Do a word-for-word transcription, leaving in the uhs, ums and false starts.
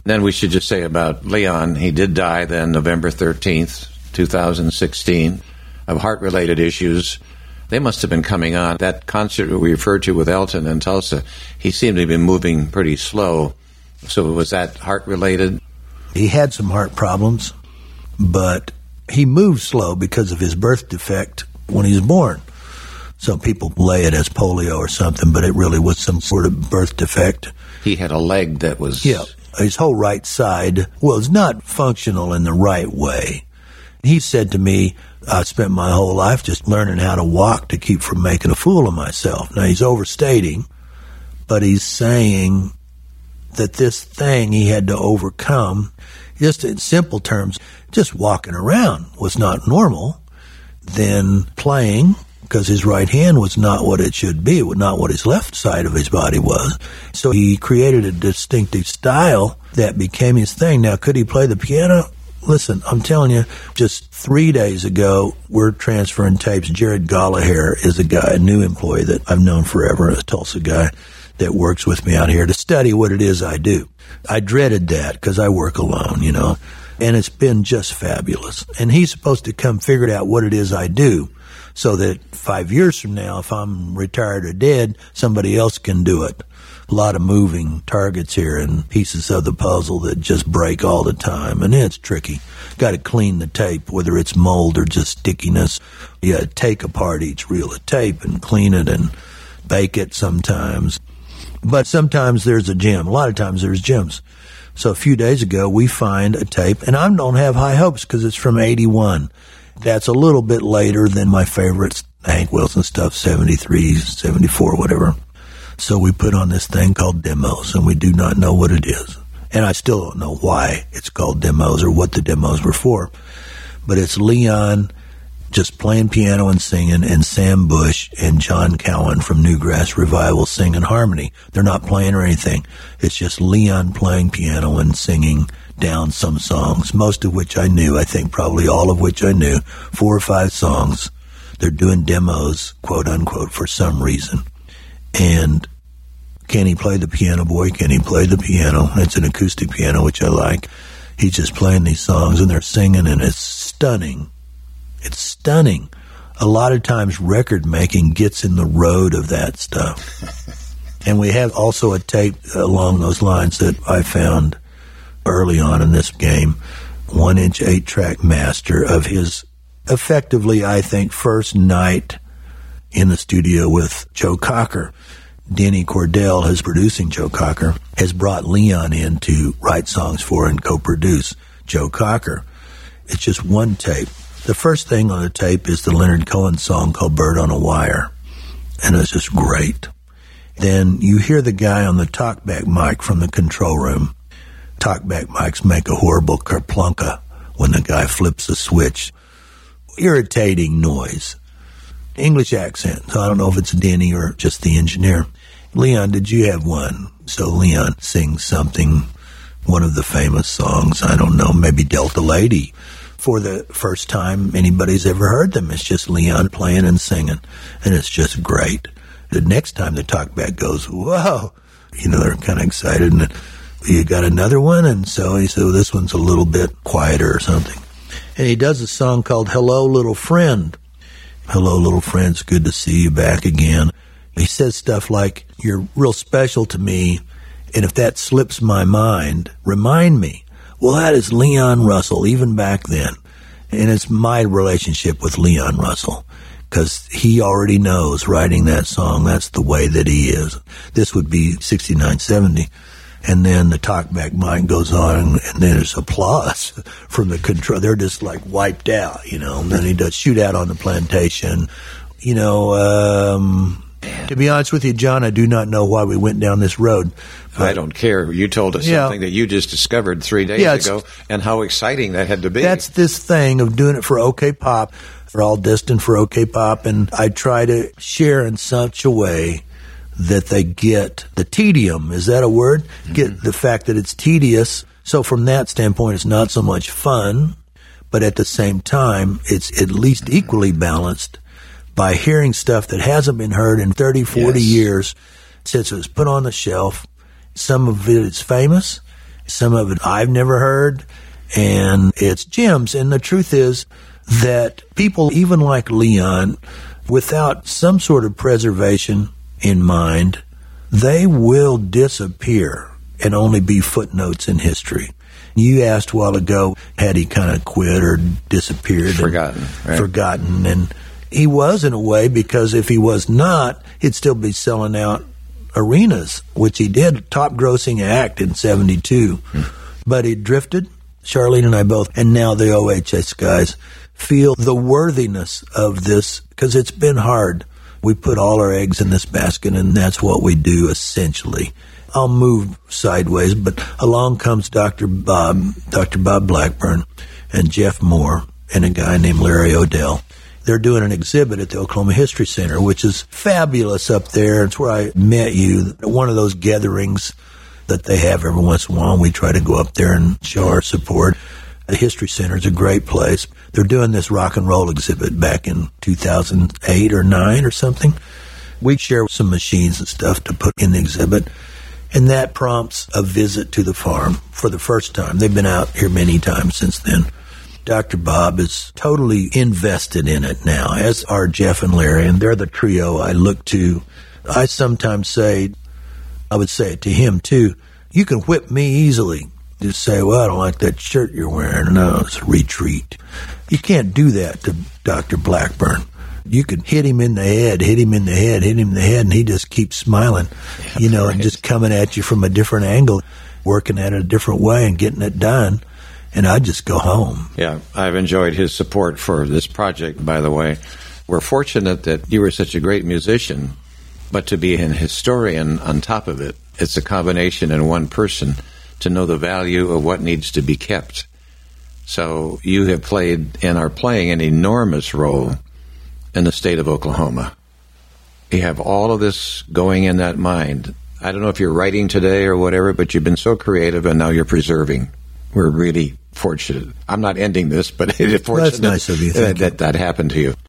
Then we should just say about Leon, he did die then November thirteenth, two thousand sixteen, of heart-related issues. They must have been coming on. That concert we referred to with Elton in Tulsa, he seemed to have been moving pretty slow. So was that heart-related? He had some heart problems, but he moved slow because of his birth defect when he was born. Some people lay it as polio or something, but it really was some sort of birth defect. He had a leg that was... Yeah, his whole right side was not functional in the right way. He said to me, I spent my whole life just learning how to walk to keep from making a fool of myself. Now, he's overstating, but he's saying that this thing he had to overcome, just in simple terms, just walking around was not normal. Then playing, because his right hand was not what it should be, not what his left side of his body was. So he created a distinctive style that became his thing. Now, could he play the piano? Listen, I'm telling you, just three days ago, we're transferring tapes. Jared Gallagher is a guy, a new employee that I've known forever, a Tulsa guy that works with me out here to study what it is I do. I dreaded that because I work alone, you know, and it's been just fabulous. And he's supposed to come figure out what it is I do so that five years from now, if I'm retired or dead, somebody else can do it. A lot of moving targets here and pieces of the puzzle that just break all the time, and it's tricky. Got to clean the tape, whether it's mold or just stickiness. You got to take apart each reel of tape and clean it and bake it sometimes. But sometimes there's a gem. A lot of times there's gems. So a few days ago, we find a tape, and I don't have high hopes because it's from eighty-one. That's a little bit later than my favorites, Hank Wilson stuff, seventy-three, seventy-four, whatever. So we put on this thing called demos, and we do not know what it is. And I still don't know why it's called demos or what the demos were for. But it's Leon just playing piano and singing, and Sam Bush and John Cowan from Newgrass Revival singing harmony. They're not playing or anything. It's just Leon playing piano and singing down some songs, most of which I knew, I think probably all of which I knew, four or five songs. They're doing demos, quote unquote, for some reason. And can he play the piano, boy? Can he play the piano? It's an acoustic piano, which I like. He's just playing these songs, and they're singing, and it's stunning. It's stunning. A lot of times record making gets in the road of that stuff. And we have also a tape along those lines that I found early on in this game, one-inch eight-track master of his, effectively, I think, first night in the studio with Joe Cocker. Denny Cordell, who's producing Joe Cocker, has brought Leon in to write songs for and co-produce Joe Cocker. It's just one tape. The first thing on the tape is the Leonard Cohen song called Bird on a Wire, and it's just great. Then you hear the guy on the talkback mic from the control room. Talkback mics make a horrible kerplunka when the guy flips a switch. Irritating noise. English accent, so I don't know if it's Denny or just the engineer. Leon, did you have one? So Leon sings something, one of the famous songs, I don't know, maybe Delta Lady. For the first time anybody's ever heard them, it's just Leon playing and singing, and it's just great. The next time the talkback goes, whoa, you know, they're kind of excited, and you got another one, and so he said, well, this one's a little bit quieter or something. And he does a song called Hello, Little Friend. Hello, little friends, good to see you back again. He says stuff like, you're real special to me, and if that slips my mind, remind me. Well, that is Leon Russell, even back then. And it's my relationship with Leon Russell, because he already knows writing that song, that's the way that he is. This would be sixty-nine, seventy. And then the talkback mic goes on, and, and then there's applause from the control. They're just like wiped out, you know. And then he does Shootout on the Plantation. You know, um, to be honest with you, John, I do not know why we went down this road. I don't care. You told us yeah. something that you just discovered three days yeah, ago, and how exciting that had to be. That's this thing of doing it for OK Pop. We're all destined for OK Pop, and I try to share in such a way that they get the tedium, is that a word? Mm-hmm. Get the fact that it's tedious. So from that standpoint, it's not so much fun, but at the same time, it's at least equally balanced by hearing stuff that hasn't been heard in thirty, forty yes. years since it was put on the shelf. Some of it is famous, Some of it I've never heard, and it's gems. And the truth is that people, even like Leon, without some sort of preservation in mind, they will disappear and only be footnotes in history. You asked a while ago, had he kind of quit or disappeared? Forgotten. And, right? Forgotten. And he was, in a way, because if he was not, he'd still be selling out arenas, which he did, top-grossing act in seventy-two. Hmm. But he drifted. Charlene and I both, and now the O H S guys, feel the worthiness of this, because it's been hard. We put all our eggs in this basket, and that's what we do, essentially. I'll move sideways, but along comes Doctor Bob, Doctor Bob Blackburn, and Jeff Moore, and a guy named Larry Odell. They're doing an exhibit at the Oklahoma History Center, which is fabulous up there. It's where I met you, one of those gatherings that they have every once in a while. We try to go up there and show our support. The History Center is a great place. They're doing this rock and roll exhibit back in two thousand eight or nine or something. We share some machines and stuff to put in the exhibit. And that prompts a visit to the farm for the first time. They've been out here many times since then. Doctor Bob is totally invested in it now, as are Jeff and Larry, and they're the trio I look to. I sometimes say, I would say it to him too, you can whip me easily. Just say, well, I don't like that shirt you're wearing. No, it's a retreat. You can't do that to Doctor Blackburn. You could hit him in the head, hit him in the head, hit him in the head, and he just keeps smiling, yeah, you know, right. And just coming at you from a different angle, working at it a different way and getting it done. And I just go home. Yeah, I've enjoyed his support for this project, by the way. We're fortunate that you were such a great musician, but to be an historian on top of it, it's a combination in one person to know the value of what needs to be kept. So you have played and are playing an enormous role in the state of Oklahoma. You have all of this going in that mind. I don't know if you're writing today or whatever, but you've been so creative and now you're preserving. We're really fortunate. I'm not ending this, but it's fortunate That's nice of you. that, that that happened to you.